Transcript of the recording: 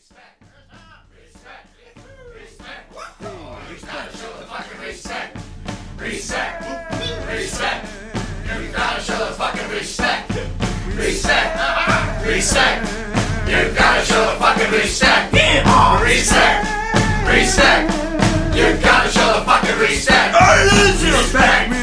gotta show the fucking respect. Respect. Respect. You gotta show the fucking respect. Respect. Respect. You gotta show the fucking respect. Respect. Respect. You gotta show the fucking respect. Respect.